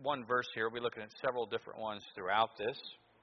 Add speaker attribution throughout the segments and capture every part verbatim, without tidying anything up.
Speaker 1: one verse here. We'll be looking at several different ones throughout this.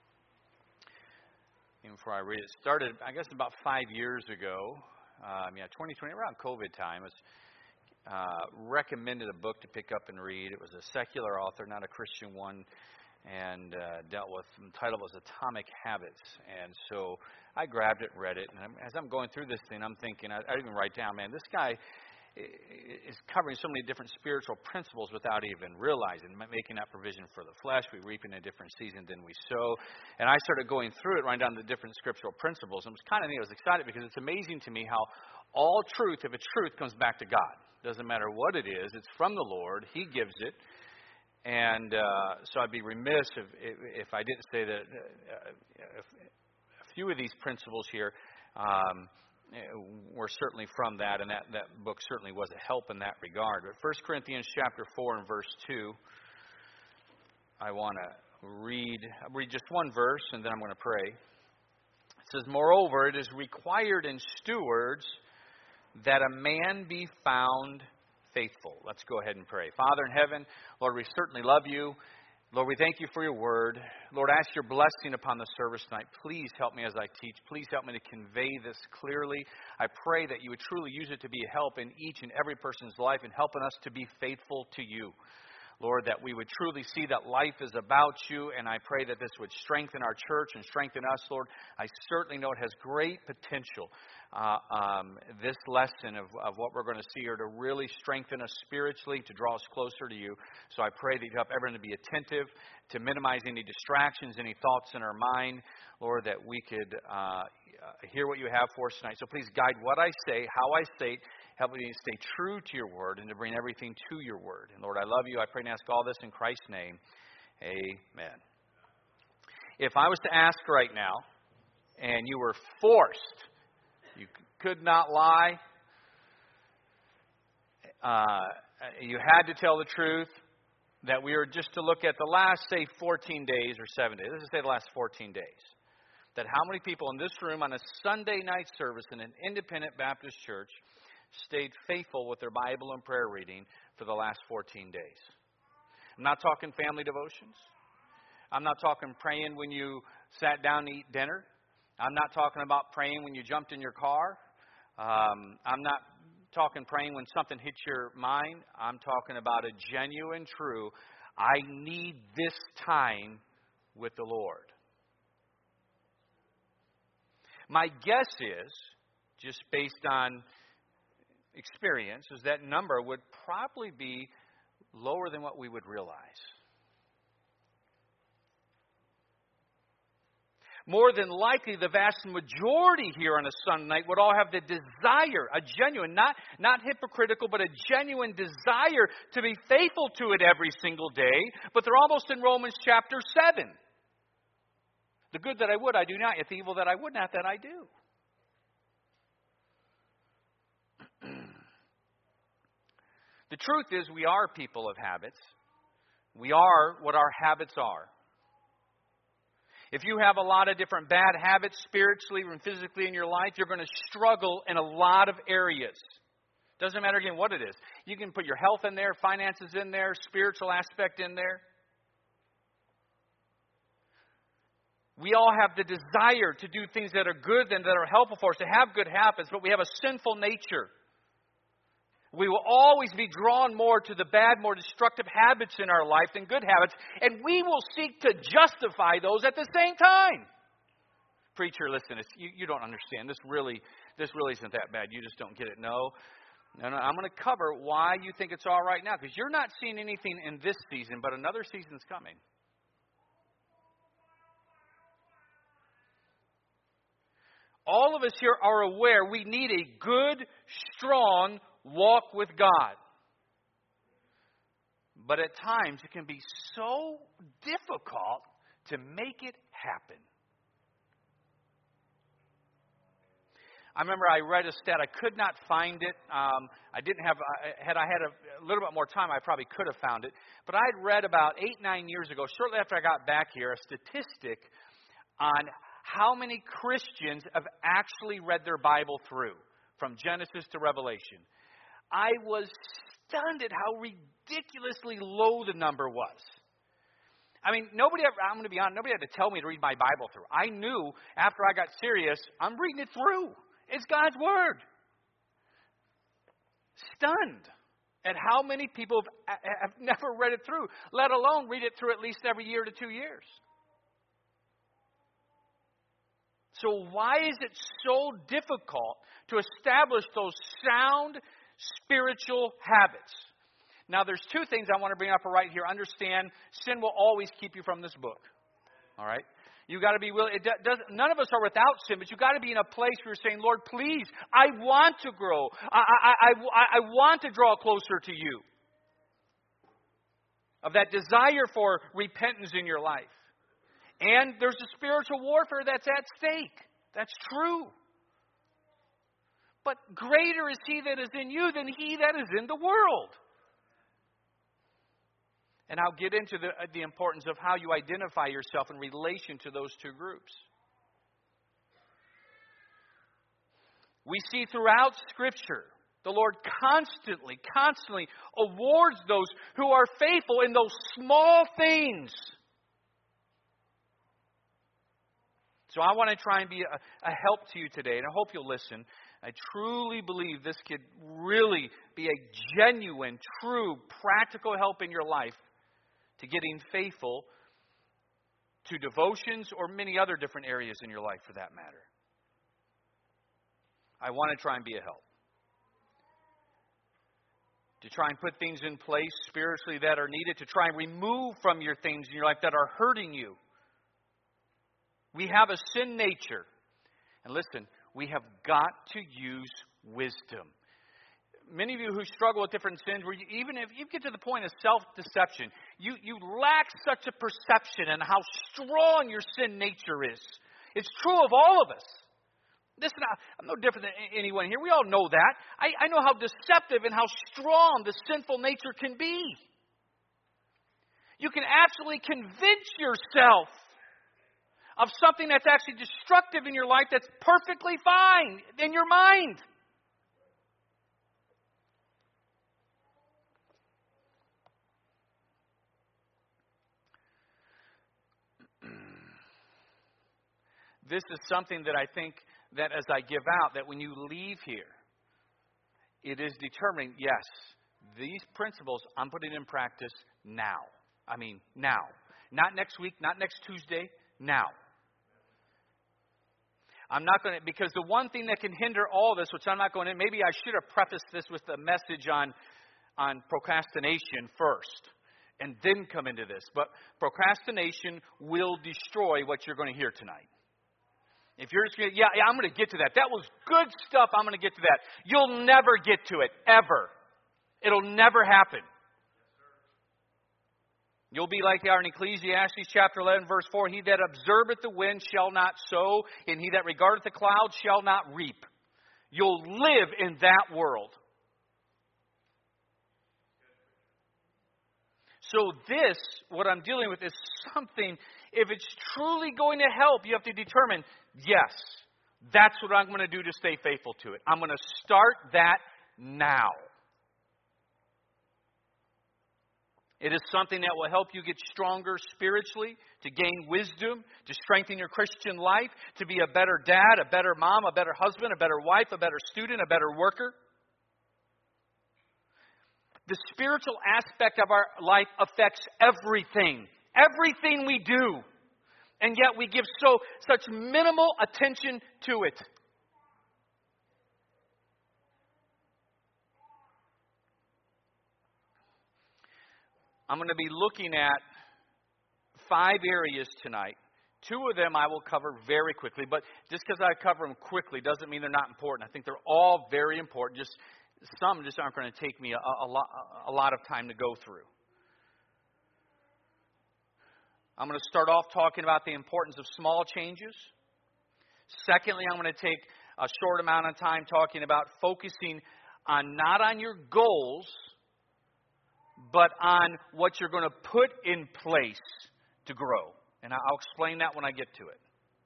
Speaker 1: Even before I read it, it started, I guess, about five years ago. Um, yeah, twenty twenty, around COVID time. It was uh, recommended a book to pick up and read. It was a secular author, not a Christian one, and uh, dealt with, the title was Atomic Habits. And so I grabbed it and read it. And I'm, as I'm going through this thing, I'm thinking, I, I even write down, man, this guy is covering so many different spiritual principles without even realizing, making that provision for the flesh. We reap in a different season than we sow. And I started going through it, writing down the different scriptural principles. And it was kind of neat. I was excited because it's amazing to me how all truth, if it's truth, comes back to God. Doesn't matter what it is. It's from the Lord. He gives it. And uh, so I'd be remiss if, if I didn't say that uh, if a few of these principles here um, were certainly from that, and that, that book certainly was a help in that regard. But First Corinthians chapter four and verse two, I want to read, I'll read just one verse, and then I'm going to pray. It says, "Moreover, it is required in stewards that a man be found faithful." Let's go ahead and pray. Father in heaven, Lord, we certainly love you. Lord, we thank you for your word. Lord, I ask your blessing upon the service tonight. Please help me as I teach. Please help me to convey this clearly. I pray that you would truly use it to be a help in each and every person's life and helping us to be faithful to you. Lord, that we would truly see that life is about you, and I pray that this would strengthen our church and strengthen us, Lord. I certainly know it has great potential, uh, um, this lesson of, of what we're going to see here, to really strengthen us spiritually, to draw us closer to you. So I pray that you help everyone to be attentive, to minimize any distractions, any thoughts in our mind, Lord, that we could uh, hear what you have for us tonight. So please guide what I say, how I say it. Help me to stay true to your word and to bring everything to your word. And Lord, I love you. I pray and ask all this in Christ's name. Amen. If I was to ask right now, and you were forced, you could not lie, uh, you had to tell the truth, that we were just to look at the last, say, fourteen days or seven days. Let's just say the last fourteen days. That how many people in this room on a Sunday night service in an independent Baptist church stayed faithful with their Bible and prayer reading for the last fourteen days. I'm not talking family devotions. I'm not talking praying when you sat down to eat dinner. I'm not talking about praying when you jumped in your car. Um, I'm not talking praying when something hits your mind. I'm talking about a genuine, true, I need this time with the Lord. My guess is, just based on experience, is that number would probably be lower than what we would realize. More than likely, the vast majority here on a Sunday night would all have the desire, a genuine, not, not hypocritical, but a genuine desire to be faithful to it every single day. But they're almost in Romans chapter seven. The good that I would, I do not. Yet the evil that I would not, that I do. The truth is, we are people of habits. We are what our habits are. If you have a lot of different bad habits spiritually and physically in your life, you're going to struggle in a lot of areas. Doesn't matter, again, what it is. You can put your health in there, finances in there, spiritual aspect in there. We all have the desire to do things that are good and that are helpful for us, to have good habits, but we have a sinful nature. We will always be drawn more to the bad, more destructive habits in our life than good habits, and we will seek to justify those at the same time. Preacher, listen, it's, you, you don't understand. This really, this really isn't that bad. You just don't get it. No, no, no. I'm going to cover why you think it's all right now, because you're not seeing anything in this season, but another season's coming. All of us here are aware we need a good, strong walk with God. But at times it can be so difficult to make it happen. I remember I read a stat. I could not find it. Um, I didn't have. Had I had a, a little bit more time, I probably could have found it. But I had read about eight, nine years ago, shortly after I got back here, a statistic on how many Christians have actually read their Bible through, from Genesis to Revelation. I was stunned at how ridiculously low the number was. I mean, nobody ever, I'm going to be honest, nobody had to tell me to read my Bible through. I knew after I got serious, I'm reading it through. It's God's Word. Stunned at how many people have, have never read it through, let alone read it through at least every year to two years. So why is it so difficult to establish those sound spiritual habits? Now, there's two things I want to bring up right here. Understand, sin will always keep you from this book. All right? You got to be willing. It does, none of us are without sin, but you got to be in a place where you're saying, Lord, please, I want to grow. I, I, I, I want to draw closer to you. Of that desire for repentance in your life. And there's a spiritual warfare that's at stake. That's true. But greater is He that is in you than he that is in the world. And I'll get into the, the importance of how you identify yourself in relation to those two groups. We see throughout Scripture, the Lord constantly, constantly awards those who are faithful in those small things. So I want to try and be a, a help to you today, and I hope you'll listen. I truly believe this could really be a genuine, true, practical help in your life to getting faithful to devotions or many other different areas in your life for that matter. I want to try and be a help. To try and put things in place spiritually that are needed, to try and remove from your things in your life that are hurting you. We have a sin nature. And listen, we have got to use wisdom. Many of you who struggle with different sins, where you, even if you get to the point of self-deception, you, you lack such a perception on how strong your sin nature is. It's true of all of us. Listen, I'm no different than anyone here. We all know that. I, I know how deceptive and how strong the sinful nature can be. You can absolutely convince yourself of something that's actually destructive in your life that's perfectly fine in your mind. This is something that I think that as I give out, that when you leave here, it is determining, yes, these principles I'm putting in practice now. I mean, now. Not next week, not next Tuesday, now. I'm not going to, because the one thing that can hinder all this, which I'm not going to, maybe I should have prefaced this with a message on, on procrastination first, and then come into this. But procrastination will destroy what you're going to hear tonight. If you're just going to, yeah, yeah, I'm going to get to that. That was good stuff. I'm going to get to that. You'll never get to it, ever. It'll never happen. You'll be like they are in Ecclesiastes chapter eleven, verse four. He that observeth the wind shall not sow, and he that regardeth the clouds shall not reap. You'll live in that world. So this, what I'm dealing with, is something, if it's truly going to help, you have to determine, yes, that's what I'm going to do to stay faithful to it. I'm going to start that now. It is something that will help you get stronger spiritually, to gain wisdom, to strengthen your Christian life, to be a better dad, a better mom, a better husband, a better wife, a better student, a better worker. The spiritual aspect of our life affects everything. Everything we do. And yet we give so such minimal attention to it. I'm going to be looking at five areas tonight. Two of them I will cover very quickly. But just because I cover them quickly doesn't mean they're not important. I think they're all very important. Just some just aren't going to take me a, a, lot, a lot of time to go through. I'm going to start off talking about the importance of small changes. Secondly, I'm going to take a short amount of time talking about focusing on not on your goals, but on what you're going to put in place to grow. And I'll explain that when I get to it.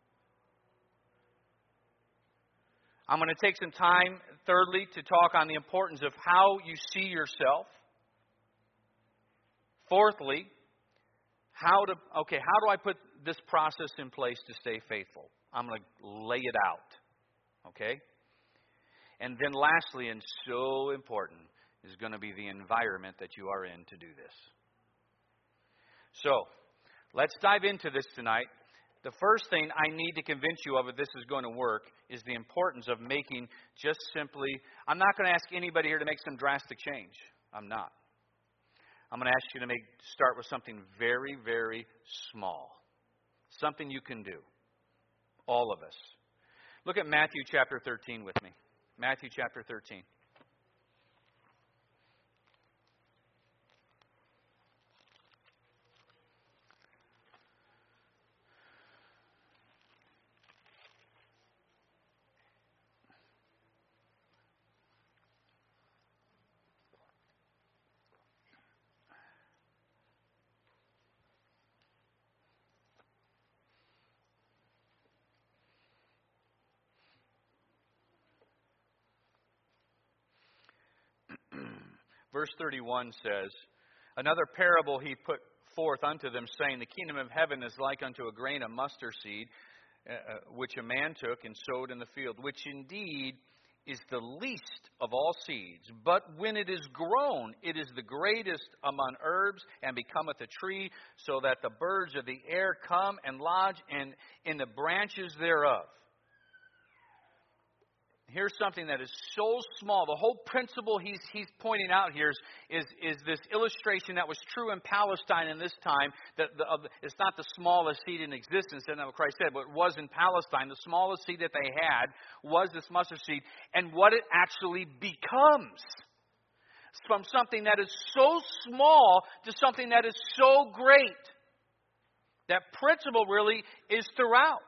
Speaker 1: I'm going to take some time, thirdly, to talk on the importance of how you see yourself. Fourthly, how to, okay, how do I put this process in place to stay faithful? I'm going to lay it out. Okay? And then lastly, and so important, is going to be the environment that you are in to do this. So, let's dive into this tonight. The first thing I need to convince you of if this is going to work is the importance of making just simply, I'm not going to ask anybody here to make some drastic change. I'm not. I'm going to ask you to make start with something very, very small. Something you can do. All of us. Look at Matthew chapter thirteen with me. Matthew chapter thirteen. Verse thirty-one says, another parable he put forth unto them, saying, the kingdom of heaven is like unto a grain of mustard seed, uh, which a man took and sowed in the field, which indeed is the least of all seeds. But when it is grown, it is the greatest among herbs, and becometh a tree, so that the birds of the air come and lodge in, in the branches thereof. Here's something that is so small. The whole principle he's he's pointing out here is, is, is this illustration that was true in Palestine in this time. That the, uh, it's not the smallest seed in existence, that's what Christ said, but it was in Palestine. The smallest seed that they had was this mustard seed. And what it actually becomes. From something that is so small to something that is so great. That principle really is throughout.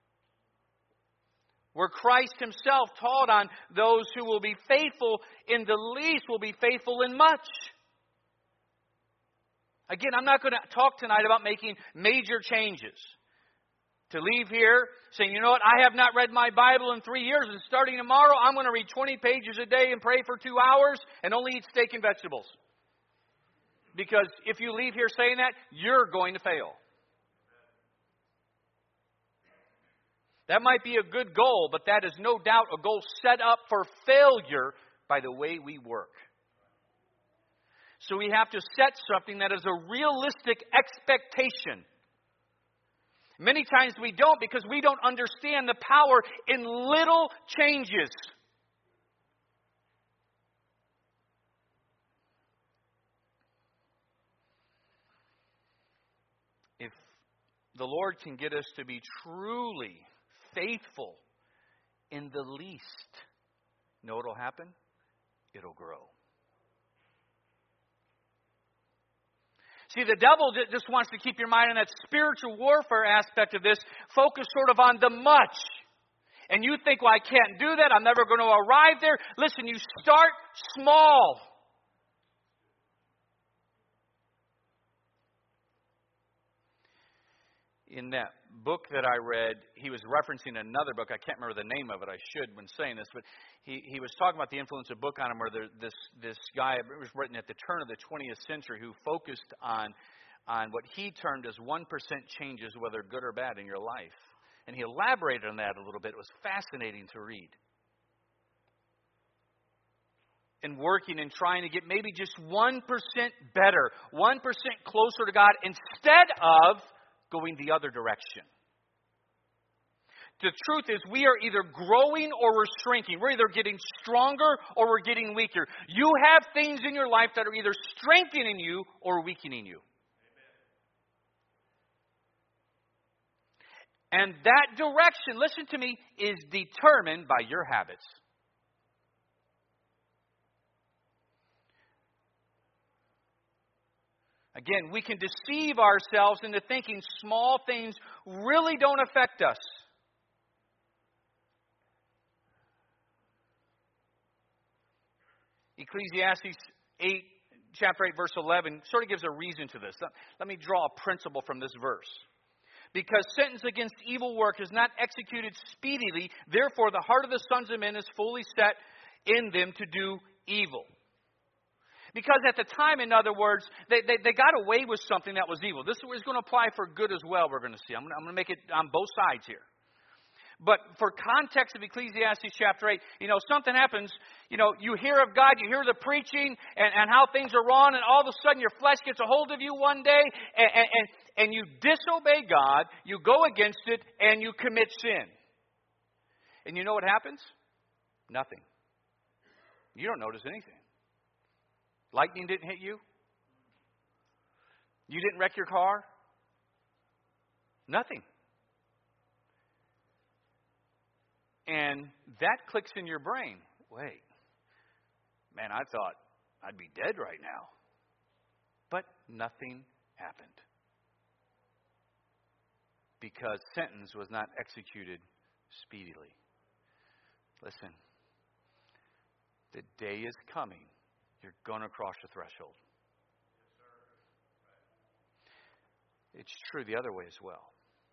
Speaker 1: Where Christ himself taught on those who will be faithful in the least will be faithful in much. Again, I'm not going to talk tonight about making major changes. To leave here saying, you know what, I have not read my Bible in three years, and starting tomorrow, I'm going to read twenty pages a day and pray for two hours and only eat steak and vegetables. Because if you leave here saying that, you're going to fail. That might be a good goal, but that is no doubt a goal set up for failure by the way we work. So we have to set something that is a realistic expectation. Many times we don't because we don't understand the power in little changes. If the Lord can get us to be truly faithful in the least, you know what will happen? It'll grow. See, the devil just wants to keep your mind on that spiritual warfare aspect of this, focus sort of on the much. And you think, well, I can't do that. I'm never going to arrive there. Listen, you start small. In that book that I read, he was referencing another book. I can't remember the name of it. I should when saying this. But he, he was talking about the influence of book on him where there, this this guy, it was written at the turn of the twentieth century, who focused on, on what he termed as one percent changes, whether good or bad, in your life. And he elaborated on that a little bit. It was fascinating to read. And working and trying to get maybe just one percent better, one percent closer to God, instead of going the other direction. The truth is, we are either growing or we're shrinking. We're either getting stronger or we're getting weaker. You have things in your life that are either strengthening you or weakening you. Amen. And that direction, listen to me, is determined by your habits. Again, we can deceive ourselves into thinking small things really don't affect us. Ecclesiastes eight, chapter eight, verse eleven, sort of gives a reason to this. Let me draw a principle from this verse. Because sentence against evil work is not executed speedily, therefore the heart of the sons of men is fully set in them to do evil. Because at the time, in other words, they, they, they got away with something that was evil. This is going to apply for good as well, we're going to see. I'm going to, I'm going to make it on both sides here. But for context of Ecclesiastes chapter eight, you know, something happens, you know, you hear of God, you hear the preaching and, and how things are wrong, and all of a sudden your flesh gets a hold of you one day, and, and, and, and you disobey God, you go against it, and you commit sin. And you know what happens? Nothing. You don't notice anything. Lightning didn't hit you. You didn't wreck your car. Nothing. And that clicks in your brain. Wait, man, I thought I'd be dead right now. But nothing happened. Because sentence was not executed speedily. Listen, the day is coming. You're going to cross the threshold. It's true the other way as well.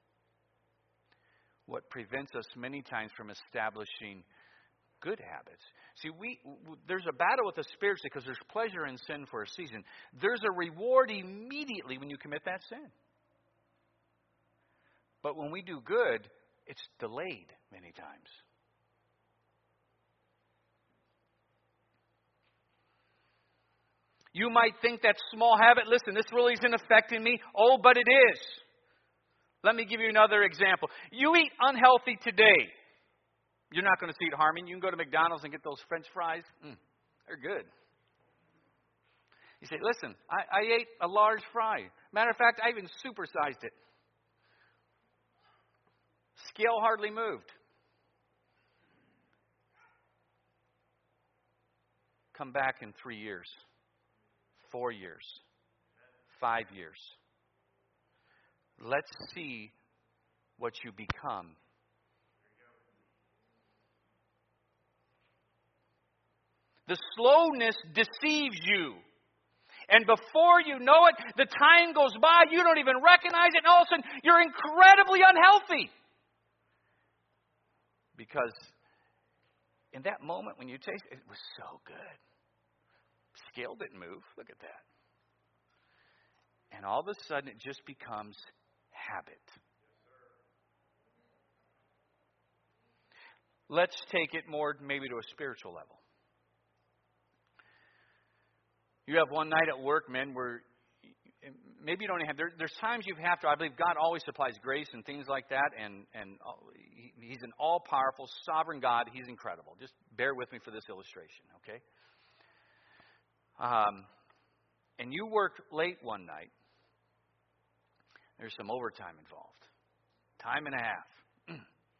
Speaker 1: What prevents us many times from establishing good habits. See, we w- there's a battle with us spiritually because there's pleasure in sin for a season. There's a reward immediately when you commit that sin. But when we do good, it's delayed many times. You might think that small habit, listen, this really isn't affecting me. Oh, but it is. Let me give you another example. You eat unhealthy today. You're not going to see it harming. You can go to McDonald's and get those French fries. Mm, they're good. You say, listen, I, I ate a large fry. Matter of fact, I even supersized it. Scale hardly moved. Come back in three years, four years, five years. Let's see what you become. The slowness deceives you. And before you know it, the time goes by, you don't even recognize it, and all of a sudden, you're incredibly unhealthy. Because in that moment when you taste it, it was so good. Scale didn't move. Look at that. And all of a sudden, it just becomes habit. Let's take it more maybe to a spiritual level. You have one night at work, men, where maybe you don't have, there, there's times you have to, I believe God always supplies grace and things like that, and, and he, He's an all-powerful, sovereign God. He's incredible. Just bear with me for this illustration, okay? Um, and you worked late one night. There's some overtime involved. Time and a half.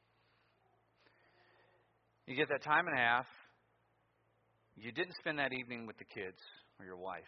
Speaker 1: You get that time and a half. You didn't spend that evening with the kids or your wife.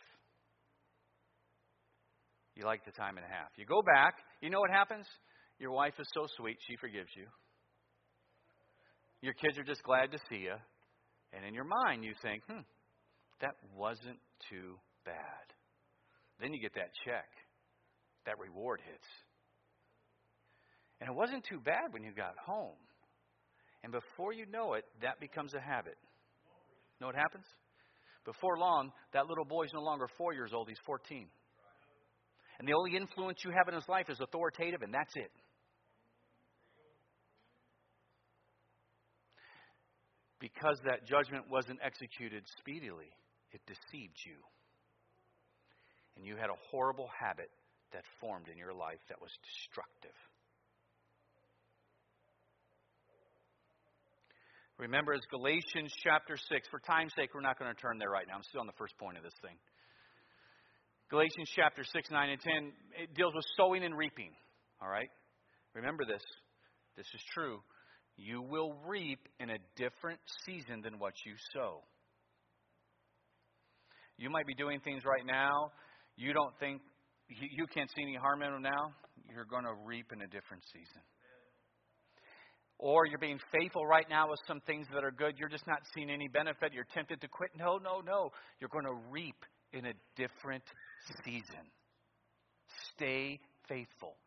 Speaker 1: You like the time and a half. You go back. You know what happens? Your wife is so sweet, she forgives you. Your kids are just glad to see you. And in your mind, you think, hmm, that wasn't too bad. Then you get that check. That reward hits. And it wasn't too bad when you got home. And before you know it, that becomes a habit. Know what happens? Before long, that little boy's no longer four years old, he's fourteen. And the only influence you have in his life is authoritative, and that's it. Because that judgment wasn't executed speedily, it deceived you. And you had a horrible habit that formed in your life that was destructive. Remember, as Galatians chapter six, for time's sake, we're not going to turn there right now. I'm still on the first point of this thing. Galatians chapter six, nine, and ten, it deals with sowing and reaping. All right? Remember this. This is true. You will reap in a different season than what you sow. You might be doing things right now. You don't think, you, you can't see any harm in them now. You're going to reap in a different season. Or you're being faithful right now with some things that are good. You're just not seeing any benefit. You're tempted to quit. No, no, no. You're going to reap in a different season. Stay faithful.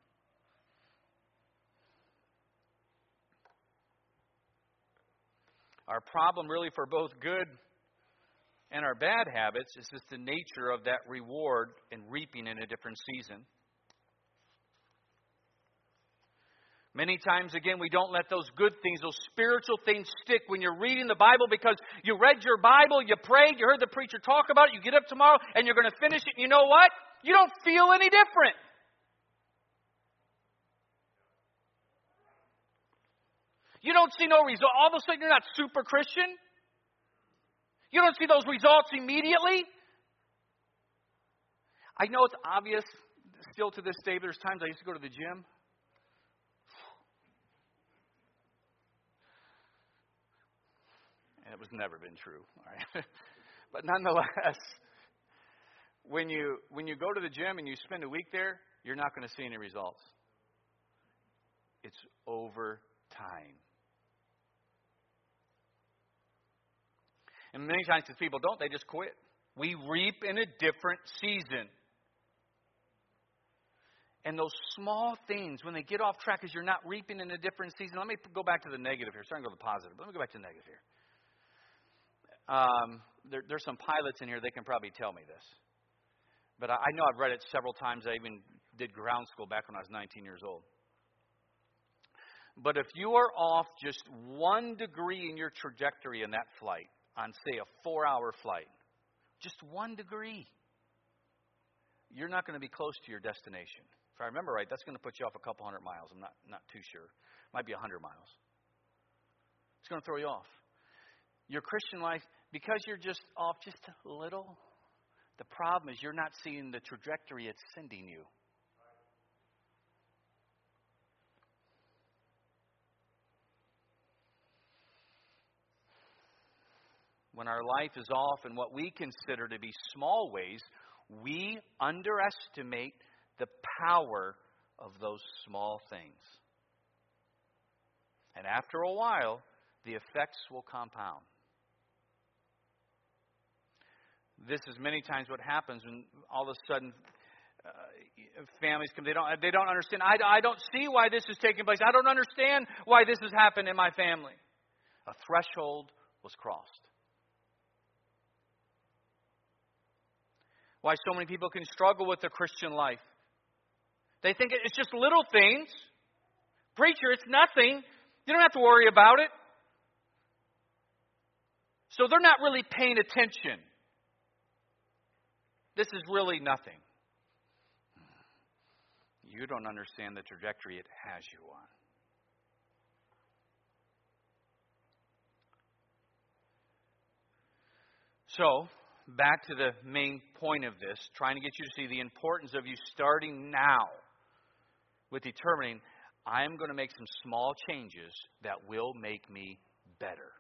Speaker 1: Our problem really for both good and our bad habits is just the nature of that reward and reaping in a different season. Many times, again, we don't let those good things, those spiritual things stick when you're reading the Bible because you read your Bible, you prayed, you heard the preacher talk about it, you get up tomorrow and you're going to finish it, and you know what? You don't feel any different. You don't see no result. All of a sudden, you're not super Christian. You don't see those results immediately. I know it's obvious still to this day. There's times I used to go to the gym. And it was never been true. All right? But nonetheless, when you when you go to the gym and you spend a week there, you're not going to see any results. It's over time. And many times if people don't, they just quit. We reap in a different season. And those small things, when they get off track, is you're not reaping in a different season. Let me go back to the negative here. Starting to go to the positive. But let me go back to the negative here. Um, there, there's some pilots in here. They can probably tell me this. But I, I know I've read it several times. I even did ground school back when I was nineteen years old. But if you are off just one degree in your trajectory in that flight, on, say, a four-hour flight, just one degree, you're not going to be close to your destination. If I remember right, that's going to put you off a couple hundred miles. I'm not, not too sure. Might be a hundred miles. It's going to throw you off. Your Christian life, because you're just off just a little, the problem is you're not seeing the trajectory it's sending you. When our life is off in what we consider to be small ways, we underestimate the power of those small things. And after a while, the effects will compound. This is many times what happens when all of a sudden uh, families come. They don't. They don't understand. I, I don't see why this is taking place. I don't understand why this has happened in my family. A threshold was crossed. Why so many people can struggle with the Christian life. They think it's just little things. Preacher, it's nothing. You don't have to worry about it. So they're not really paying attention. This is really nothing. You don't understand the trajectory it has you on. So, back to the main point of this, trying to get you to see the importance of you starting now with determining, I'm going to make some small changes that will make me better.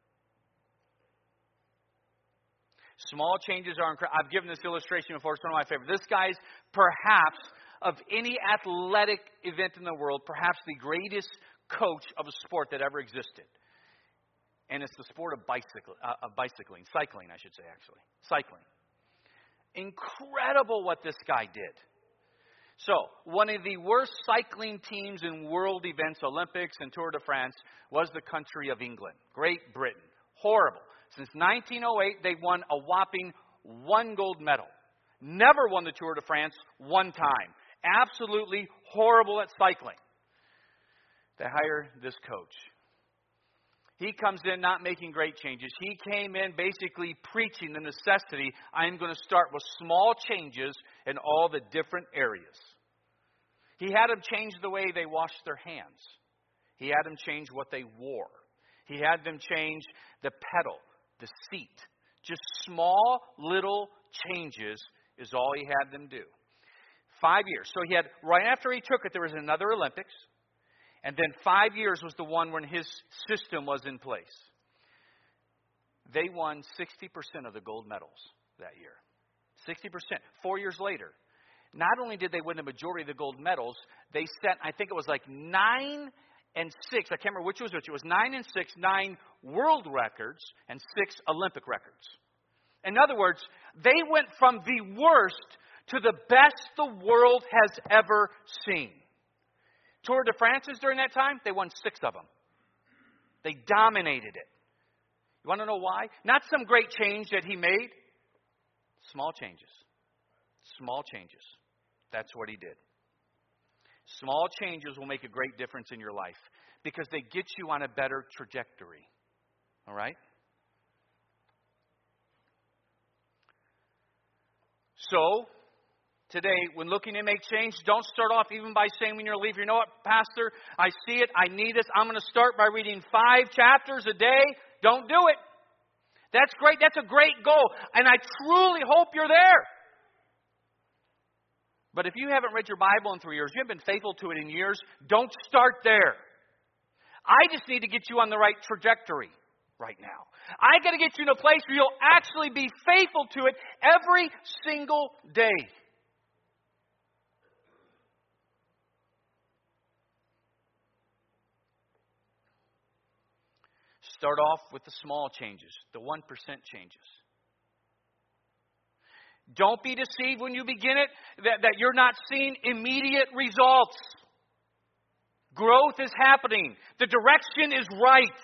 Speaker 1: Small changes are incredible. I've given this illustration before. It's one of my favorites. This guy's perhaps, of any athletic event in the world, perhaps the greatest coach of a sport that ever existed. And it's the sport of bicycle, uh, of bicycling. Cycling, I should say, actually. Cycling. Incredible what this guy did. So, one of the worst cycling teams in world events, Olympics and Tour de France, was the country of England. Great Britain. Horrible. Since nineteen oh eight, they won a whopping one gold medal. Never won the Tour de France one time. Absolutely horrible at cycling. They hire this coach. He comes in not making great changes. He came in basically preaching the necessity, I'm going to start with small changes in all the different areas. He had them change the way they washed their hands. He had them change what they wore. He had them change the pedal, the seat. Just small little changes is all he had them do. Five years. So he had, right after he took it, there was another Olympics. And then five years was the one when his system was in place. They won sixty percent of the gold medals that year. sixty percent. Four years later. Not only did they win the majority of the gold medals, they set, I think it was like nine and six. I can't remember which was which. It was nine and six, nine world records and six Olympic records. In other words, they went from the worst to the best the world has ever seen. Tour de France's during that time, they won six of them. They dominated it. You want to know why? Not some great change that he made. Small changes. Small changes. That's what he did. Small changes will make a great difference in your life because they get you on a better trajectory. All right? So, today, when looking to make change, don't start off even by saying when you're leaving, you know what, Pastor, I see it, I need this. I'm going to start by reading five chapters a day. Don't do it. That's great. That's a great goal. And I truly hope you're there. But if you haven't read your Bible in three years, you haven't been faithful to it in years, don't start there. I just need to get you on the right trajectory right now. I got to get you in a place where you'll actually be faithful to it every single day. Start off with the small changes, the one percent changes. Don't be deceived when you begin it that, that you're not seeing immediate results. Growth is happening. The direction is right.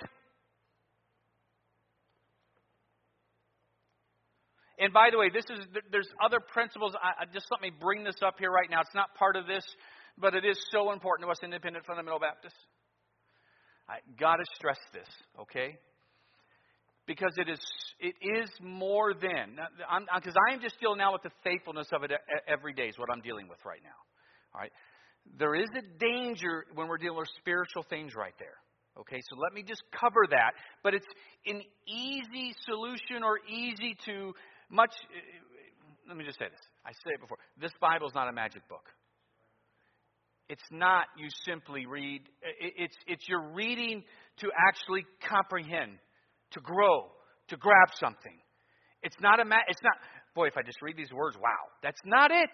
Speaker 1: And by the way, this is there's other principles. I, I just let me bring this up here right now. It's not part of this, but it is so important to us independent fundamental Baptists. I got to stress this, okay? Because it is it is more than, because I am just dealing now with the faithfulness of it every day is what I'm dealing with right now. All right, there is a danger when we're dealing with spiritual things right there. Okay, so let me just cover that. But it's an easy solution or easy to much. Let me just say this. I said it before. This Bible is not a magic book. It's not you simply read. It's it's you're reading to actually comprehend. To grow, to grab something. It's not a, ma- it's not, boy, if I just read these words, wow. That's not it.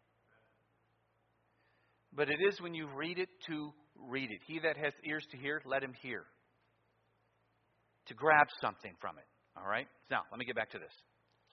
Speaker 1: But it is when you read it to read it. He that has ears to hear, let him hear. To grab something from it. All right? Now, let me get back to this.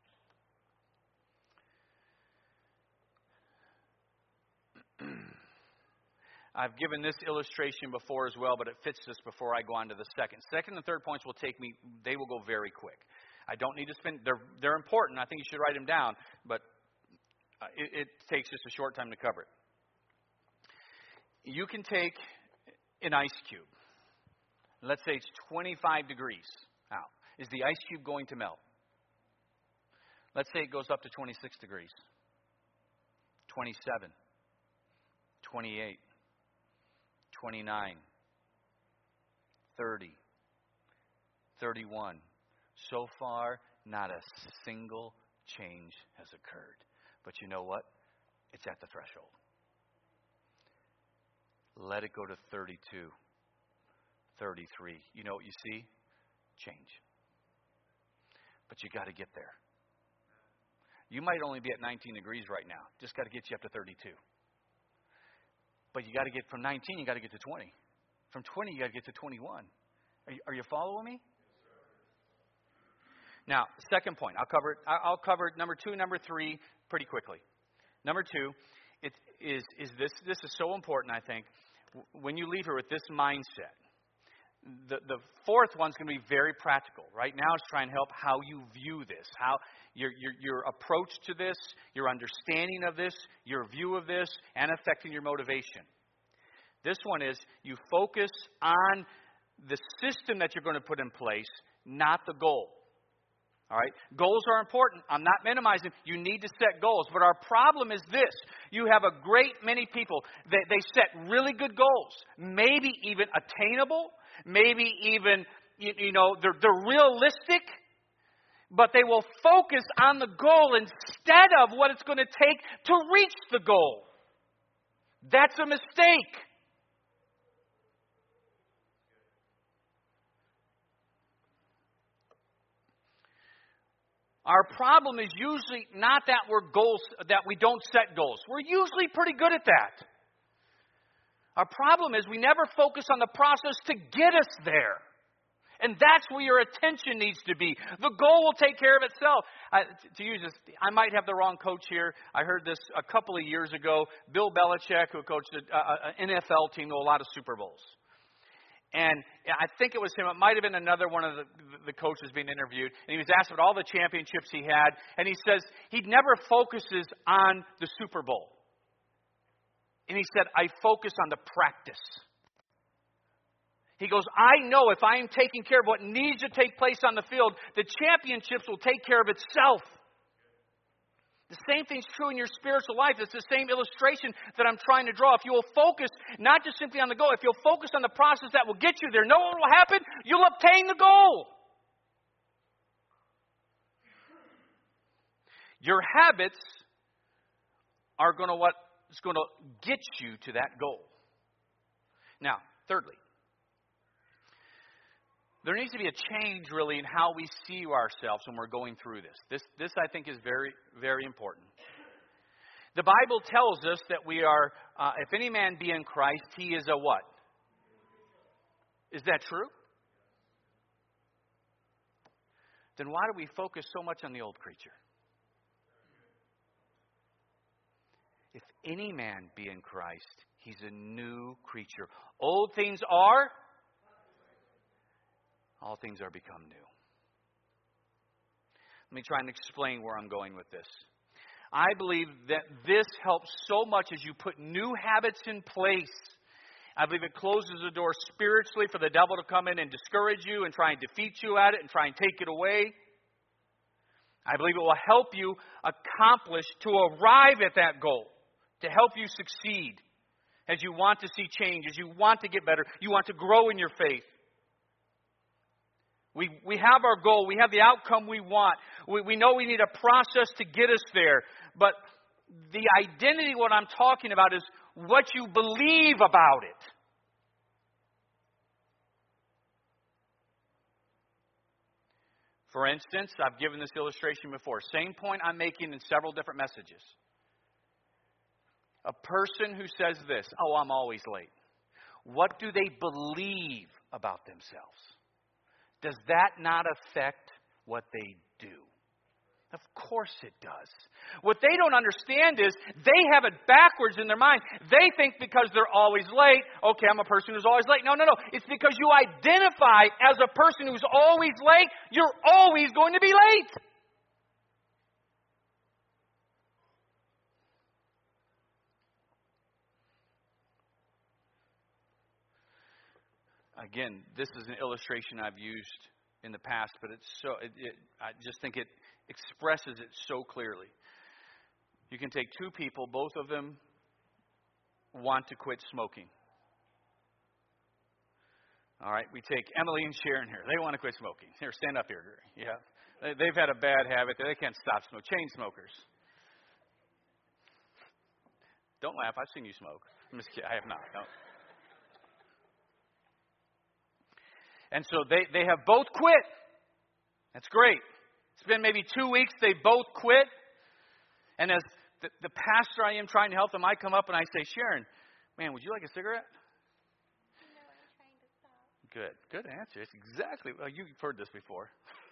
Speaker 1: I've given this illustration before as well, but it fits this before I go on to the second. Second and third points will take me, they will go very quick. I don't need to spend, they're, they're important. I think you should write them down, but it, it takes just a short time to cover it. You can take an ice cube. Let's say it's twenty-five degrees out. Is the ice cube going to melt? Let's say it goes up to twenty-six degrees, twenty-seven, twenty-eight. twenty-nine, thirty, thirty-one. So far, not a single change has occurred. But you know what? It's at the threshold. Let it go to thirty-two, thirty-three. You know what you see? Change. But you got to get there. You might only be at nineteen degrees right now. Just got to get you up to thirty-two. But you got to get from nineteen, you got to get to twenty. From twenty, you got to get to twenty-one. Are you, are you following me? Now, second point. I'll cover it. I'll cover number two, number three pretty quickly. Number two, it is is this. This is so important. I think when you leave here with this mindset. The the fourth one's going to be very practical. Right now, it's trying to help how you view this, how your, your your approach to this, your understanding of this, your view of this, and affecting your motivation. This one is you focus on the system that you're going to put in place, not the goal. All right? Goals are important. I'm not minimizing. You need to set goals. But our problem is this. You have a great many people that they set really good goals, maybe even attainable, maybe even, you, you know, they're, they're realistic, but they will focus on the goal instead of what it's going to take to reach the goal. That's a mistake. Our problem is usually not that we're goals, that we don't set goals. We're usually pretty good at that. Our problem is we never focus on the process to get us there. And that's where your attention needs to be. The goal will take care of itself. I, to use this, I might have the wrong coach here. I heard this a couple of years ago. Bill Belichick, who coached an N F L team, to a lot of Super Bowls. And I think it was him. It might have been another one of the, the coaches being interviewed. And he was asked about all the championships he had. And he says he never focuses on the Super Bowl. And he said, I focus on the practice. He goes, I know if I am taking care of what needs to take place on the field, the championships will take care of itself. The same thing's true in your spiritual life. It's the same illustration that I'm trying to draw. If you will focus not just simply on the goal, if you'll focus on the process that will get you there, know what will happen? You'll obtain the goal. Your habits are going to what is going to get you to that goal. Now, thirdly, there needs to be a change, really, in how we see ourselves when we're going through this. This, this I think, is very, very important. The Bible tells us that we are, uh, if any man be in Christ, he is a what? Is that true? Then why do we focus so much on the old creature? If any man be in Christ, he's a new creature. Old things are... all things are become new. Let me try and explain where I'm going with this. I believe that this helps so much as you put new habits in place. I believe it closes the door spiritually for the devil to come in and discourage you and try and defeat you at it and try and take it away. I believe it will help you accomplish, to arrive at that goal, to help you succeed as you want to see change, as you want to get better, you want to grow in your faith. We we have our goal. We have the outcome we want. We, we know we need a process to get us there. But the identity, what I'm talking about, is what you believe about it. For instance, I've given this illustration before. Same point I'm making in several different messages. A person who says this, oh, I'm always late. What do they believe about themselves? Does that not affect what they do? Of course it does. What they don't understand is they have it backwards in their mind. They think because they're always late, okay, I'm a person who's always late. No, no, no. It's because you identify as a person who's always late, you're always going to be late. Again, this is an illustration I've used in the past, but it's so it, it, I just think it expresses it so clearly. You can take two people, both of them want to quit smoking. All right, we take Emily and Sharon here. They want to quit smoking. Here, stand up here. Yeah, they, they've had a bad habit. They can't stop smoking. Chain smokers. Don't laugh. I've seen you smoke. I'm just kidding. I have not. No. And so they, they have both quit. That's great. It's been maybe two weeks. They both quit. And as the, the pastor I am trying to help them, I come up and I say, Sharon, man, would you like a cigarette?
Speaker 2: No, I'm trying to stop.
Speaker 1: Good. Good answer. It's exactly, well, you've heard this before.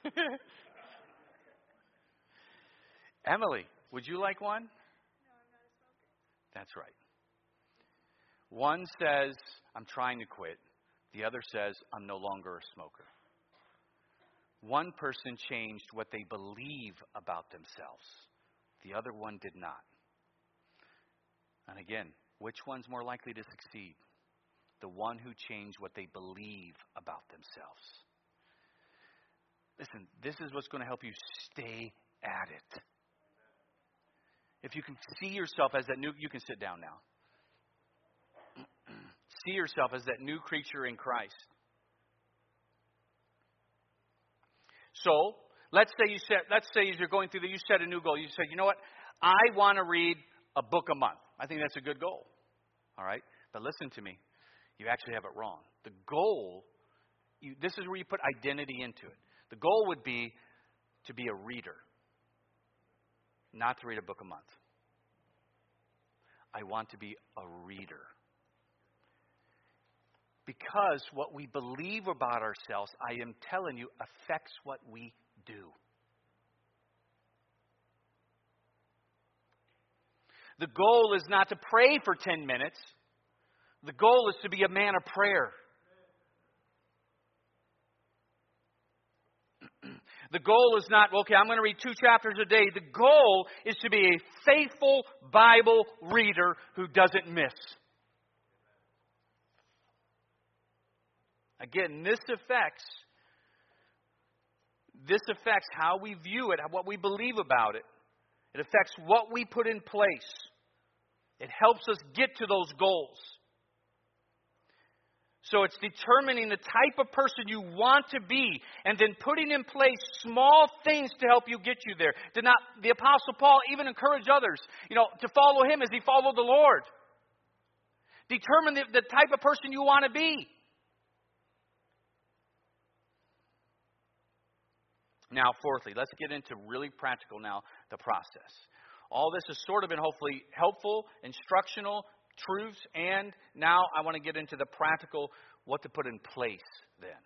Speaker 1: Emily, would you like one?
Speaker 2: No, I'm not a smoker.
Speaker 1: That's right. One says, I'm trying to quit. The other says, I'm no longer a smoker. One person changed what they believe about themselves. The other one did not. And again, which one's more likely to succeed? The one who changed what they believe about themselves. Listen, this is what's going to help you stay at it. If you can see yourself as that new, you can sit down now. See yourself as that new creature in Christ. So, let's say you set, let's say as you're going through that, you set a new goal. You said, you know what? I want to read a book a month. I think that's a good goal. All right? But listen to me. You actually have it wrong. The goal, you, this is where you put identity into it. The goal would be to be a reader, not to read a book a month. I want to be a reader. Because what we believe about ourselves, I am telling you, affects what we do. The goal is not to pray for ten minutes. The goal is to be a man of prayer. The goal is not, okay, I'm going to read two chapters a day. The goal is to be a faithful Bible reader who doesn't miss. Again, this affects this affects how we view it, what we believe about it. It affects what we put in place. It helps us get to those goals. So it's determining the type of person you want to be and then putting in place small things to help you get you there. Did not the Apostle Paul even encourage others, you know, to follow him as he followed the Lord? Determine the, the type of person you want to be. Now, fourthly, let's get into really practical now, the process. All this has sort of been hopefully helpful, instructional, truths, and now I want to get into the practical, what to put in place then.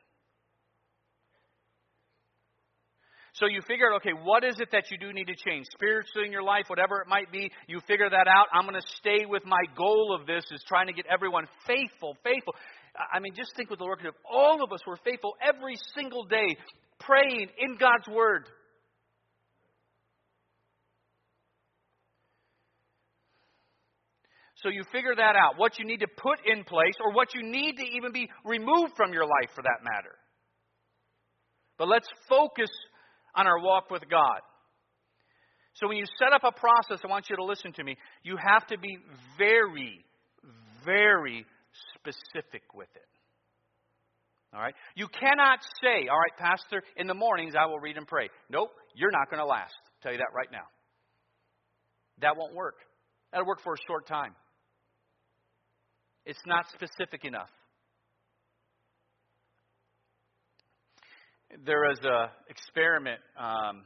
Speaker 1: So you figured, okay, what is it that you do need to change? Spiritually in your life, whatever it might be, you figure that out. I'm going to stay with my goal of this is trying to get everyone faithful, faithful. I mean, just think with the Lord, if all of us were faithful every single day, praying in God's Word. So you figure that out, what you need to put in place or what you need to even be removed from your life for that matter. But let's focus on our walk with God. So when you set up a process, I want you to listen to me. You have to be very, very specific with it. All right? You cannot say, all right, Pastor, in the mornings I will read and pray. Nope, you're not going to last. I'll tell you that right now. That won't work. That'll work for a short time. It's not specific enough. There was an experiment um,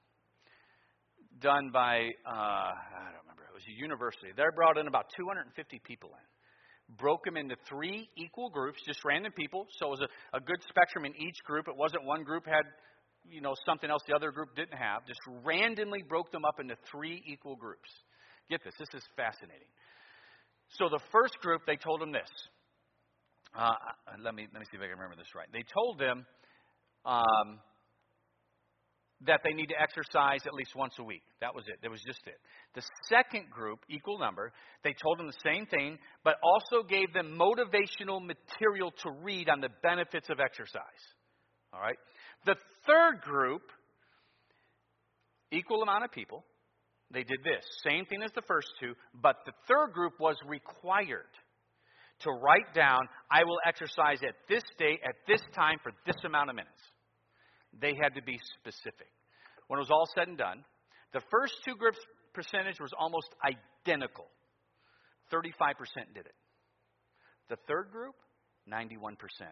Speaker 1: done by, uh, I don't remember, it was a university. They brought in about two hundred fifty people in. Broke them into three equal groups, just random people. So it was a, a good spectrum in each group. It wasn't one group had, you know, something else the other group didn't have. Just randomly broke them up into three equal groups. Get this, this is fascinating. So the first group, they told them this. Uh, let me let me see if I can remember this right. They told them um, that they need to exercise at least once a week. That was it. That was just it. The second group, equal number, they told them the same thing, but also gave them motivational material to read on the benefits of exercise. All right. The third group, equal amount of people, they did this. Same thing as the first two, but the third group was required to write down, I will exercise at this date, at this time, for this amount of minutes. They had to be specific. When it was all said and done, the first two groups' percentage was almost identical. thirty-five percent did it. The third group, ninety-one percent.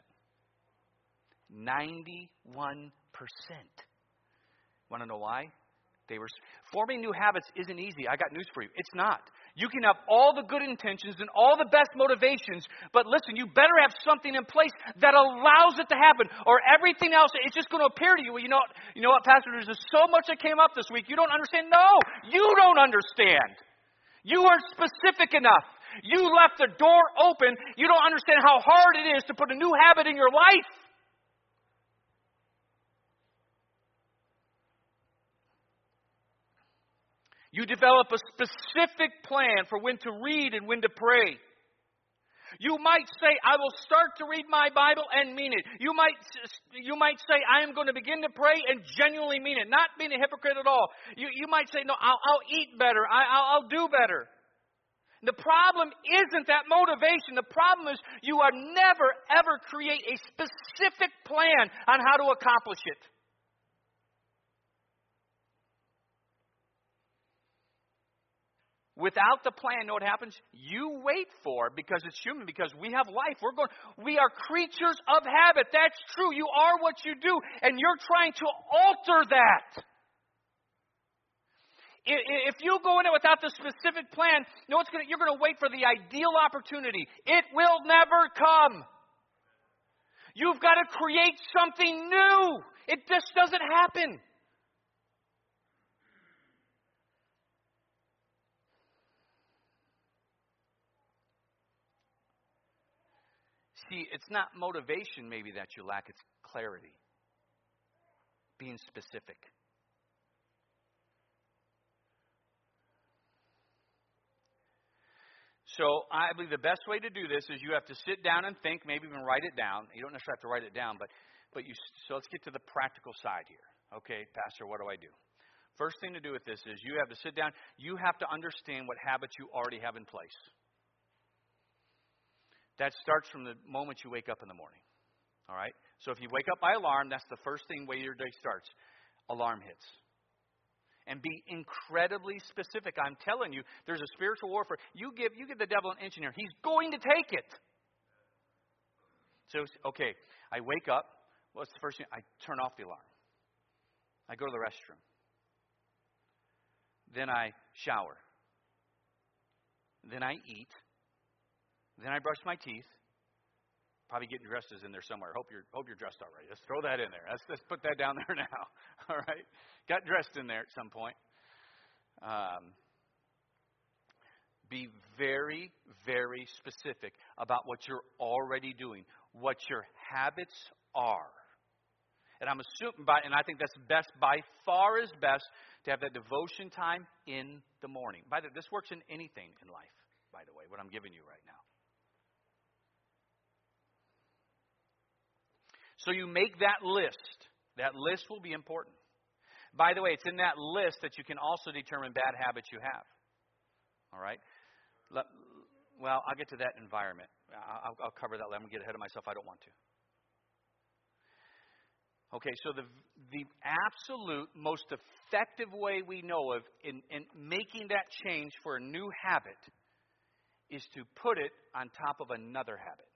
Speaker 1: ninety-one percent. Want to know why? They were forming new habits isn't easy. I got news for you. It's not. You can have all the good intentions and all the best motivations, but listen, you better have something in place that allows it to happen, or everything else, it's just going to appear to you. Well, you know, you know what, Pastor? There's just so much that came up this week. You don't understand. No, you don't understand. You aren't specific enough. You left the door open. You don't understand how hard it is to put a new habit in your life. You develop a specific plan for when to read and when to pray. You might say, I will start to read my Bible and mean it. You might, you might say, I am going to begin to pray and genuinely mean it. Not being a hypocrite at all. You, you might say, no, I'll, I'll eat better. I, I'll, I'll do better. The problem isn't that motivation. The problem is you are never, ever create a specific plan on how to accomplish it. Without the plan, you know what happens? You wait for it because it's human, because we have life. We're going. We are creatures of habit. That's true. You are what you do, and you're trying to alter that. If you go in it without the specific plan, you know what's going to, you're going to wait for the ideal opportunity. It will never come. You've got to create something new. It just doesn't happen. See, it's not motivation maybe that you lack, it's clarity. being specific. So I believe the best way to do this is you have to sit down and think, maybe even write it down. You don't necessarily have to write it down, but but you. So let's get to the practical side here. Okay, Pastor, what do I do? First thing to do with this is you have to sit down. You have to understand what habits you already have in place. That starts from the moment you wake up in the morning. All right? So if you wake up by alarm, that's the first thing way your day starts. Alarm hits. And be incredibly specific. I'm telling you, there's a spiritual warfare. You give you give the devil an inch in here, he's going to take it. So, okay, I wake up. What's the first thing? I turn off the alarm. I go to the restroom. Then I shower. Then I eat. Then I brush my teeth. Probably getting dressed is in there somewhere. Hope you're hope you're dressed already. Let's throw that in there. Let's let's put that down there now. All right. Got dressed in there at some point. Um, be very, very specific about what you're already doing, what your habits are. And I'm assuming by and I think that's best by far is best to have that devotion time in the morning. By the way, this works in anything in life, by the way, what I'm giving you right now. So you make that list. That list will be important. By the way, it's in that list that you can also determine bad habits you have. All right? Let, well, I'll get to that environment. I'll, I'll cover that. I'm going to get ahead of myself. I don't want to. Okay, so the the absolute most effective way we know of in, in making that change for a new habit is to put it on top of another habit.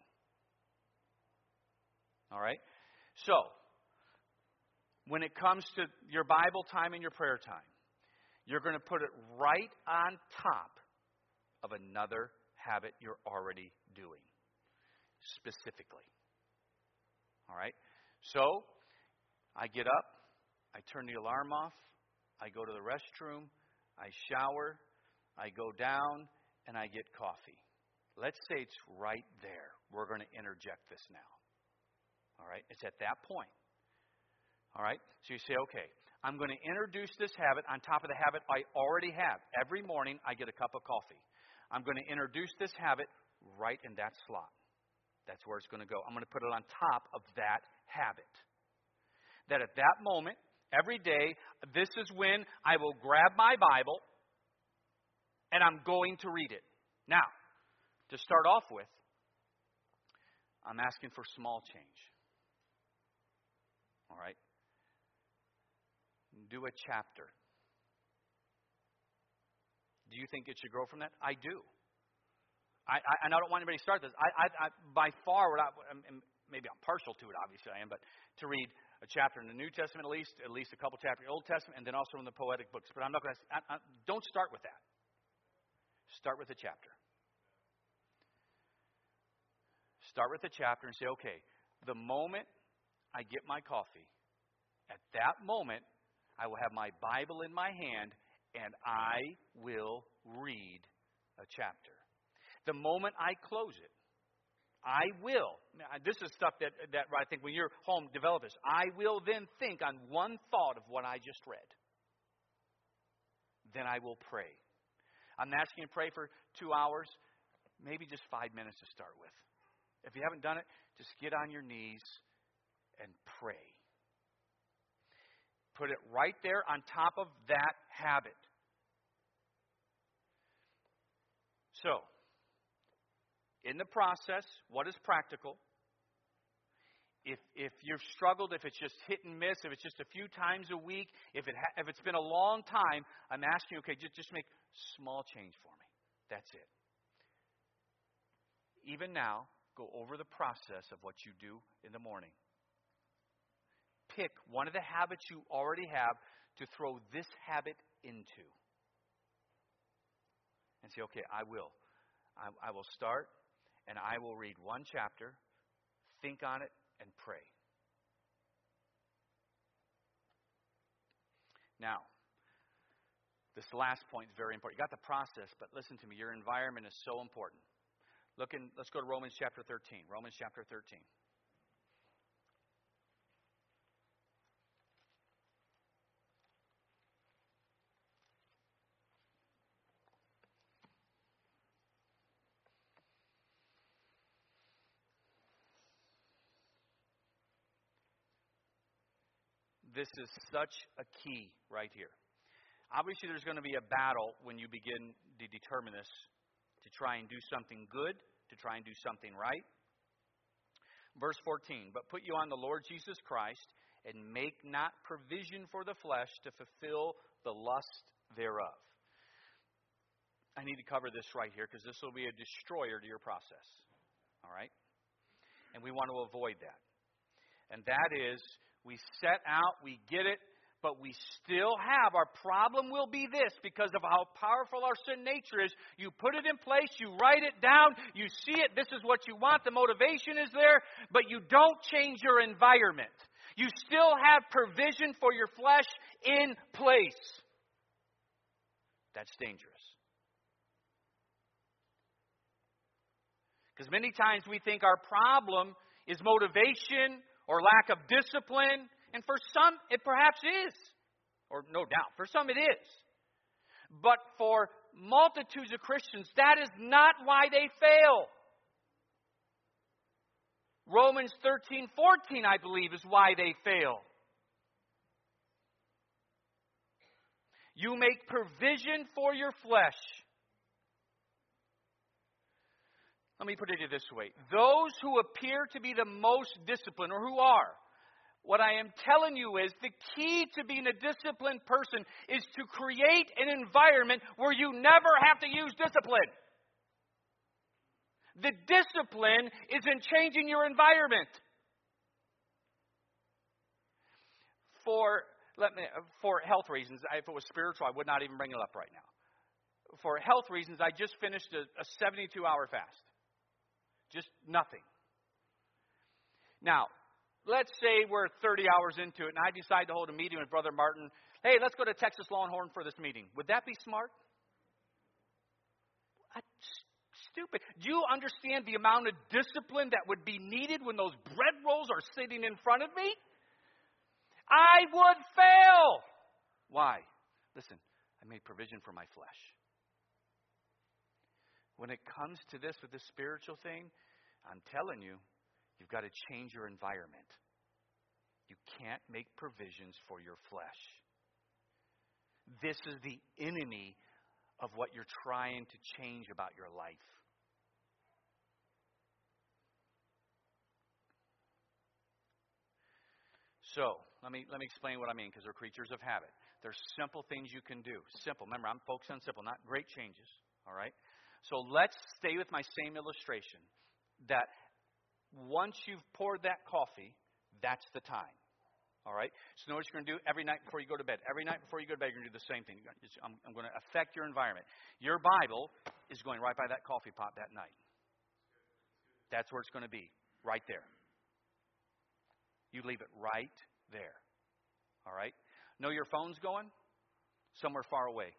Speaker 1: All right? So, when it comes to your Bible time and your prayer time, you're going to put it right on top of another habit you're already doing, specifically. All right? So, I get up, I turn the alarm off, I go to the restroom, I shower, I go down, and I get coffee. Let's say it's right there. We're going to interject this now. All right? It's at that point. All right? So you say, okay, I'm going to introduce this habit on top of the habit I already have. Every morning I get a cup of coffee. I'm going to introduce this habit right in that slot. That's where it's going to go. I'm going to put it on top of that habit. That at that moment, every day, this is when I will grab my Bible and I'm going to read it. Now, to start off with, I'm asking for small change. All right? Do a chapter. Do you think it should grow from that? I do. I, I and I don't want anybody to start this. I, I, I by far, what I, maybe I'm partial to it. Obviously, I am, but to read a chapter in the New Testament, at least, at least a couple chapters in the Old Testament, and then also in the poetic books. But I'm not going to. I, I, don't start with that. Start with a chapter. Start with a chapter and say, okay, the moment I get my coffee, at that moment, I will have my Bible in my hand and I will read a chapter. The moment I close it, I will. This is stuff that, that I think when you're home, develop this. I will then think on one thought of what I just read. Then I will pray. I'm not asking you to pray for two hours, maybe just five minutes to start with. If you haven't done it, just get on your knees and pray. Put it right there on top of that habit. So, in the process, what is practical? If if you've struggled, if it's just hit and miss, if it's just a few times a week, if it ha- if it's been a long time, I'm asking you, okay, just, just make small change for me. That's it. Even now, go over the process of what you do in the morning. Pick one of the habits you already have to throw this habit into. And say, okay, I will. I, I will start and I will read one chapter, think on it, and pray. Now, this last point is very important. You got the process, but listen to me. Your environment is so important. Look in, let's go to Romans chapter thirteen. Romans chapter thirteen. this is such a key right here. Obviously, there's going to be a battle when you begin to determine this, to try and do something good, to try and do something right. Verse fourteen, but put you on the Lord Jesus Christ, and make not provision for the flesh to fulfill the lust thereof. I need to cover this right here because this will be a destroyer to your process. All right? And we want to avoid that. And that is, we set out, we get it, but we still have, our problem will be this, because of how powerful our sin nature is. You put it in place, you write it down, you see it, this is what you want, the motivation is there, but you don't change your environment. You still have provision for your flesh in place. That's dangerous. Because many times we think our problem is motivation or lack of discipline. And for some, it perhaps is. Or no doubt, for some it is. But for multitudes of Christians, that is not why they fail. Romans thirteen fourteen, I believe, is why they fail. You make provision for your flesh. Let me put it this way. Those who appear to be the most disciplined, or who are, what I am telling you is the key to being a disciplined person is to create an environment where you never have to use discipline. The discipline is in changing your environment. For let me for health reasons, if it was spiritual, I would not even bring it up right now. For health reasons, I just finished a, a seventy-two hour fast. Just nothing. Now, let's say we're thirty hours into it and I decide to hold a meeting with Brother Martin. Hey, let's go to Texas Longhorn for this meeting. Would that be smart? That's stupid. Do you understand the amount of discipline that would be needed when those bread rolls are sitting in front of me? I would fail. Why? Listen, I made provision for my flesh. When it comes to this with the spiritual thing, I'm telling you, you've got to change your environment. You can't make provisions for your flesh. This is the enemy of what you're trying to change about your life. So, let me let me explain what I mean, because we're creatures of habit. There's simple things you can do. Simple. Remember, I'm focused on simple, not great changes. All right? So let's stay with my same illustration. That once you've poured that coffee, that's the time. All right? So notice you're going to do every night before you go to bed. Every night before you go to bed, you're going to do the same thing. I'm, I'm going to affect your environment. Your Bible is going right by that coffee pot that night. That's where it's going to be. Right there. You leave it right there. All right? Know your phone's going? Somewhere far away.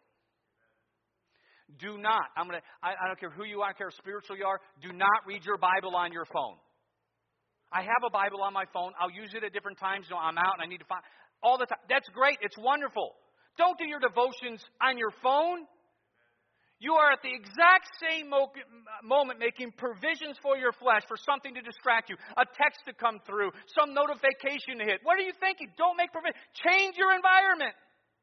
Speaker 1: Do not, I'm gonna I, I don't care who you are, I don't care how spiritual you are, do not read your Bible on your phone. I have a Bible on my phone. I'll use it at different times. You know, I'm out and I need to find all the time. That's great. It's wonderful. Don't do your devotions on your phone. You are at the exact same mo- moment making provisions for your flesh, for something to distract you, a text to come through, some notification to hit. What are you thinking? Don't make provision. Change your environment.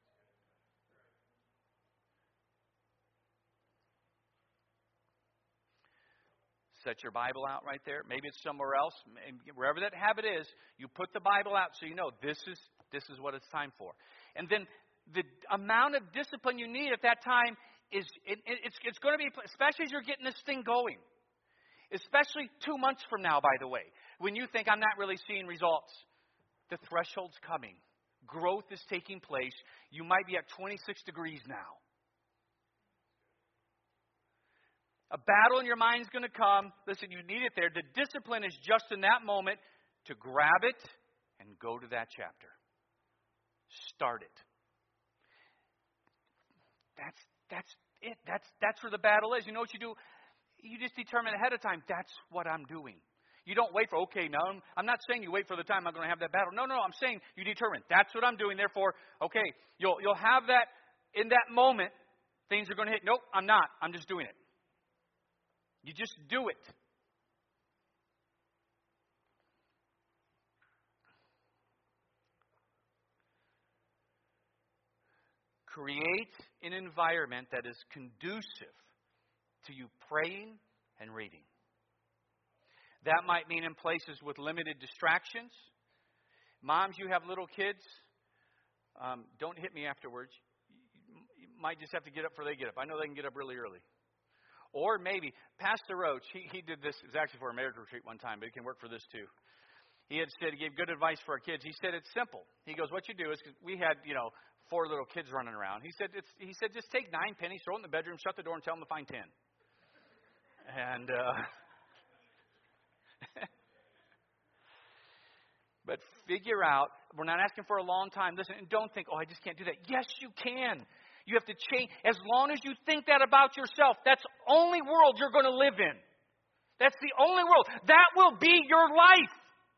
Speaker 1: Set your Bible out right there. Maybe it's somewhere else. Wherever that habit is, you put the Bible out so you know this is this is what it's time for. And then the amount of discipline you need at that time is it, it, it's it's going to be, especially as you're getting this thing going. Especially two months from now, by the way, when you think I'm not really seeing results. The threshold's coming. Growth is taking place. You might be at twenty-six degrees now. A battle in your mind is going to come. Listen, you need it there. The discipline is just in that moment to grab it and go to that chapter. Start it. That's that's it. That's that's where the battle is. You know what you do? You just determine ahead of time, that's what I'm doing. You don't wait for, okay, now I'm, I'm not saying you wait for the time I'm going to have that battle. No, no, I'm saying you determine, that's what I'm doing. Therefore, okay, you'll you'll have that in that moment. Things are going to hit. Nope, I'm not. I'm just doing it. You just do it. Create an environment that is conducive to you praying and reading. That might mean in places with limited distractions. Moms, you have little kids. Um, don't hit me afterwards. You might just have to get up before they get up. I know they can get up really early. Or maybe, Pastor Roach, he, he did this, it was actually for a marriage retreat one time, but it can work for this too. He had said, he gave good advice for our kids. He said, it's simple. He goes, what you do is, cause we had, you know, four little kids running around. He said, it's, he said, just take nine pennies, throw it in the bedroom, shut the door, and tell them to find ten. And, uh, but figure out, we're not asking for a long time. Listen, and don't think, oh, I just can't do that. Yes, you can. You have to change. As long as you think that about yourself, that's the only world you're going to live in. That's the only world. That will be your life.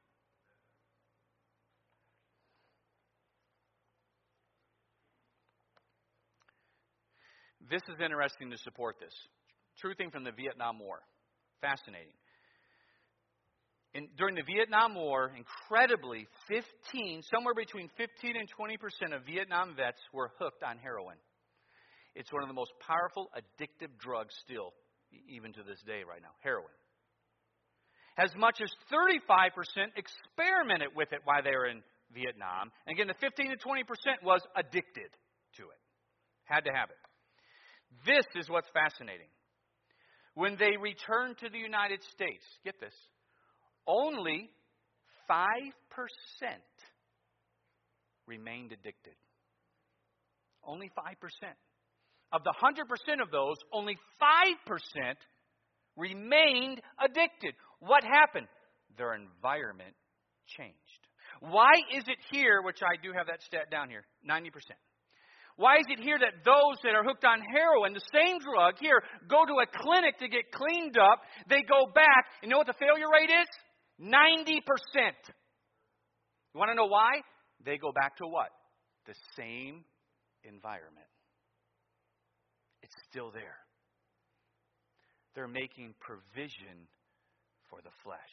Speaker 1: This is interesting to support this. True thing from the Vietnam War. Fascinating. In, during the Vietnam War, incredibly, fifteen, somewhere between fifteen and twenty percent of Vietnam vets were hooked on heroin. It's one of the most powerful addictive drugs still, even to this day right now, heroin. As much as thirty-five percent experimented with it while they were in Vietnam. And again, the fifteen to twenty percent was addicted to it. Had to have it. This is what's fascinating. When they returned to the United States, get this, only five percent remained addicted. Only five percent. Of the one hundred percent of those, only five percent remained addicted. What happened? Their environment changed. Why is it here, which I do have that stat down here, ninety percent. Why is it here that those that are hooked on heroin, the same drug here, go to a clinic to get cleaned up, they go back, you know what the failure rate is? ninety percent. You want to know why? They go back to what? The same environment. It's still there. They're making provision for the flesh.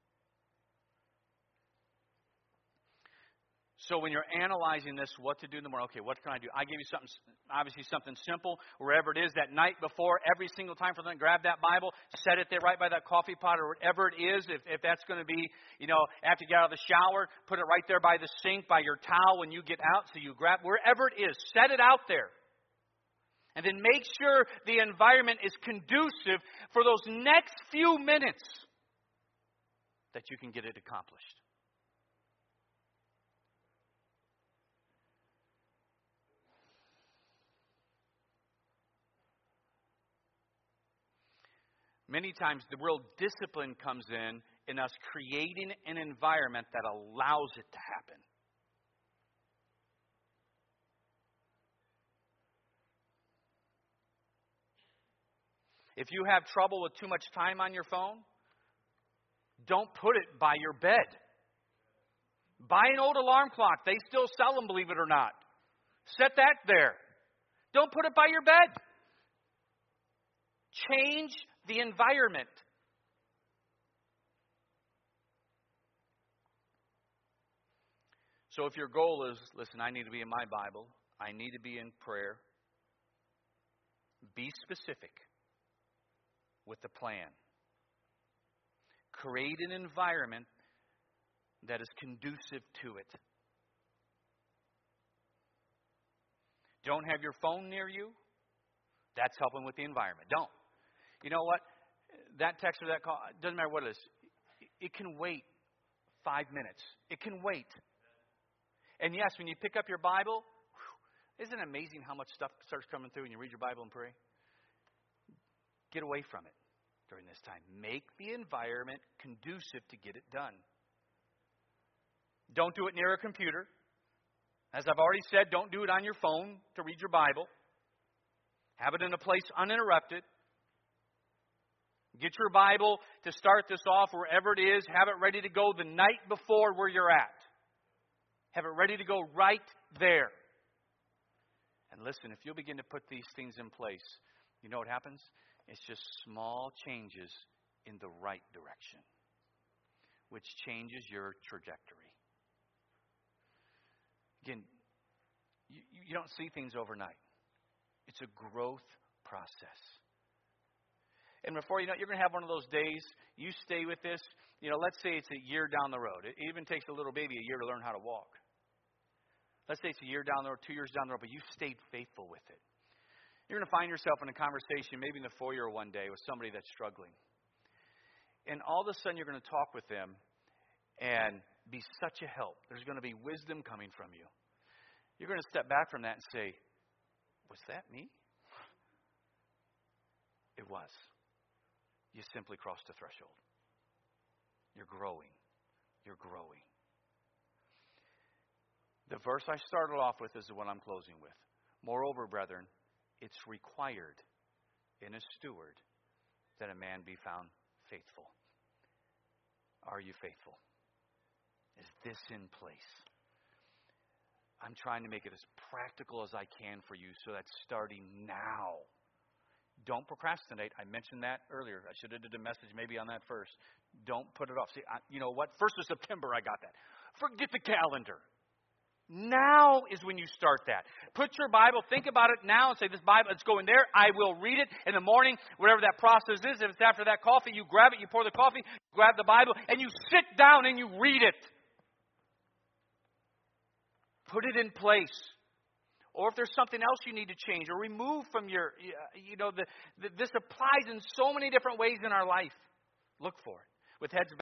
Speaker 1: So when you're analyzing this, what to do in the morning, okay, what can I do? I give you something, obviously something simple, wherever it is, that night before, every single time for them, grab that Bible, set it there right by that coffee pot or whatever it is. If, if that's going to be, you know, after you get out of the shower, put it right there by the sink, by your towel when you get out. So you grab, wherever it is, set it out there. And then make sure the environment is conducive for those next few minutes that you can get it accomplished. Many times the real discipline comes in in us creating an environment that allows it to happen. If you have trouble with too much time on your phone, don't put it by your bed. Buy an old alarm clock. They still sell them, believe it or not. Set that there. Don't put it by your bed. Change the environment. So if your goal is, listen, I need to be in my Bible, I need to be in prayer, be specific with the plan. Create an environment that is conducive to it. Don't have your phone near you. That's helping with the environment. Don't. You know what? That text or that call, doesn't matter what it is. It can wait five minutes. It can wait. And yes, when you pick up your Bible, whew, isn't it amazing how much stuff starts coming through when you read your Bible and pray? Get away from it during this time. Make the environment conducive to get it done. Don't do it near a computer. As I've already said, don't do it on your phone to read your Bible. Have it in a place uninterrupted. Get your Bible to start this off wherever it is. Have it ready to go the night before where you're at. Have it ready to go right there. And listen, if you'll begin to put these things in place, you know what happens? It's just small changes in the right direction, which changes your trajectory. Again, You, you don't see things overnight. It's a growth process. And before you know it, you're going to have one of those days, you stay with this. You know, let's say it's a year down the road. It even takes a little baby a year to learn how to walk. Let's say it's a year down the road, two years down the road, but you stayed faithful with it. You're going to find yourself in a conversation, maybe in the foyer one day, with somebody that's struggling. And all of a sudden, you're going to talk with them and be such a help. There's going to be wisdom coming from you. You're going to step back from that and say, was that me? It was. You simply crossed the threshold. You're growing. You're growing. The verse I started off with is the one I'm closing with. Moreover, brethren, it's required in a steward that a man be found faithful. Are you faithful? Is this in place? I'm trying to make it as practical as I can for you so that's starting now. Don't procrastinate. I mentioned that earlier. I should have did a message maybe on that first. Don't put it off. See, I, you know what? First of September, I got that. Forget the calendar. Now is when you start that. Put your Bible, think about it now and say, this Bible, it's going there. I will read it in the morning, whatever that process is. If it's after that coffee, you grab it, you pour the coffee, you grab the Bible, and you sit down and you read it. Put it in place. Or if there's something else you need to change or remove from your, you know, the, the, this applies in so many different ways in our life. Look for it. With heads